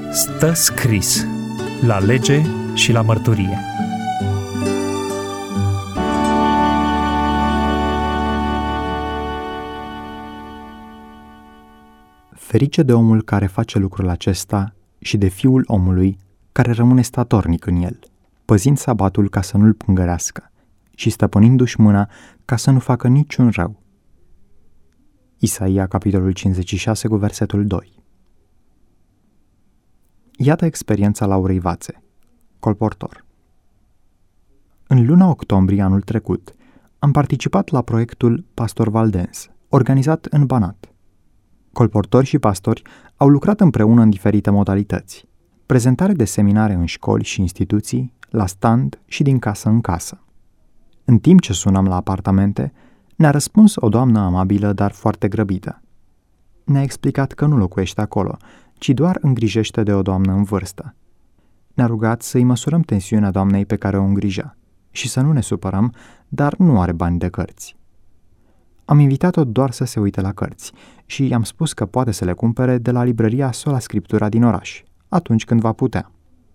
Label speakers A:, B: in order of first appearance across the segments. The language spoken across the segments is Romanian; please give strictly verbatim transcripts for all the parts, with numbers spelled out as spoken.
A: Stă scris la lege și la mărturie.
B: Ferice de omul care face lucrul acesta și de fiul omului care rămâne statornic în el, păzind sabatul ca să nu-l pângărească și stăpânindu-și mâna ca să nu facă niciun rău. Isaia, capitolul cincizeci și șase, cu versetul doi. Iată experiența Laurei Vațe, colportor. În luna octombrie anul trecut, am participat la proiectul Pastor Valdens, organizat în Banat. Colportori și pastori au lucrat împreună în diferite modalități: prezentare de seminare în școli și instituții, la stand și din casă în casă. În timp ce sunam la apartamente, ne-a răspuns o doamnă amabilă, dar foarte grăbită. Ne-a explicat că nu locuiește acolo, ci doar îngrijește de o doamnă în vârstă. Ne-a rugat să-i măsurăm tensiunea doamnei pe care o îngrija și să nu ne supărăm, dar nu are bani de cărți. Am invitat-o doar să se uite la cărți și i-am spus că poate să le cumpere de la librăria Sola Scriptura din oraș, atunci când va putea.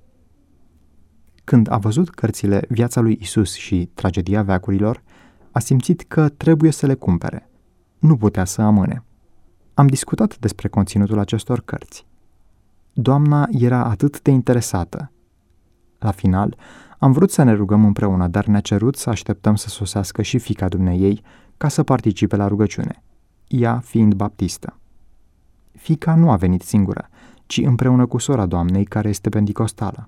B: Când a văzut cărțile Viața lui Isus și Tragedia veacurilor, a simțit că trebuie să le cumpere. Nu putea să amâne. Am discutat despre conținutul acestor cărți. Doamna era atât de interesată. La final, am vrut să ne rugăm împreună, dar ne-a cerut să așteptăm să sosească și fiica dumneiei ca să participe la rugăciune, ea fiind baptistă. Fiica nu a venit singură, ci împreună cu sora doamnei, care este penticostală.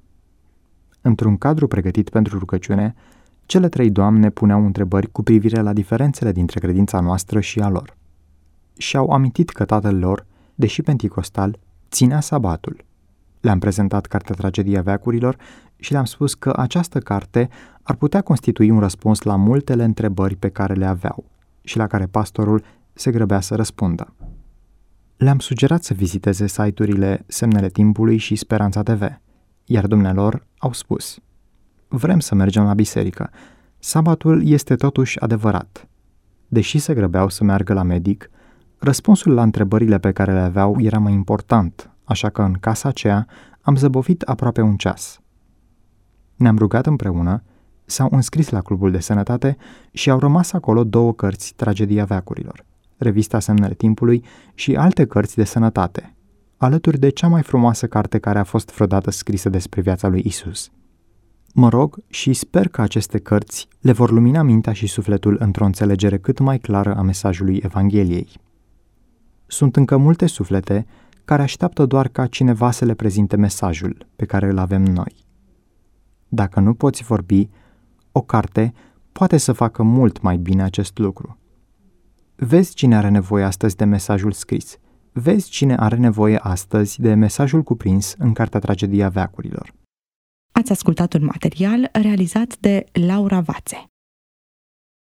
B: Într-un cadru pregătit pentru rugăciune, cele trei doamne puneau întrebări cu privire la diferențele dintre credința noastră și a lor. Și-au amintit că tatăl lor, deși penticostal, ținea sabatul. Le-am prezentat cartea Tragedia veacurilor și le-am spus că această carte ar putea constitui un răspuns la multele întrebări pe care le aveau și la care pastorul se grăbea să răspundă. Le-am sugerat să viziteze site-urile Semnele Timpului și Speranța T V, iar dumnealor au spus: vrem să mergem la biserică. Sabatul este totuși adevărat. Deși se grăbeau să meargă la medic, răspunsul la întrebările pe care le aveau era mai important, așa că în casa aceea am zăbovit aproape un ceas. Ne-am rugat împreună, s-au înscris la clubul de sănătate și au rămas acolo două cărți Tragedia veacurilor, revista Semnele Timpului și alte cărți de sănătate, alături de cea mai frumoasă carte care a fost vreodată scrisă despre viața lui Isus. Mă rog și sper că aceste cărți le vor lumina mintea și sufletul într-o înțelegere cât mai clară a mesajului Evangheliei. Sunt încă multe suflete care așteaptă doar ca cineva să le prezinte mesajul pe care îl avem noi. Dacă nu poți vorbi, o carte poate să facă mult mai bine acest lucru. Vezi cine are nevoie astăzi de mesajul scris. Vezi cine are nevoie astăzi de mesajul cuprins în cartea Tragedia veacurilor.
C: Ați ascultat un material realizat de Laura Vațe.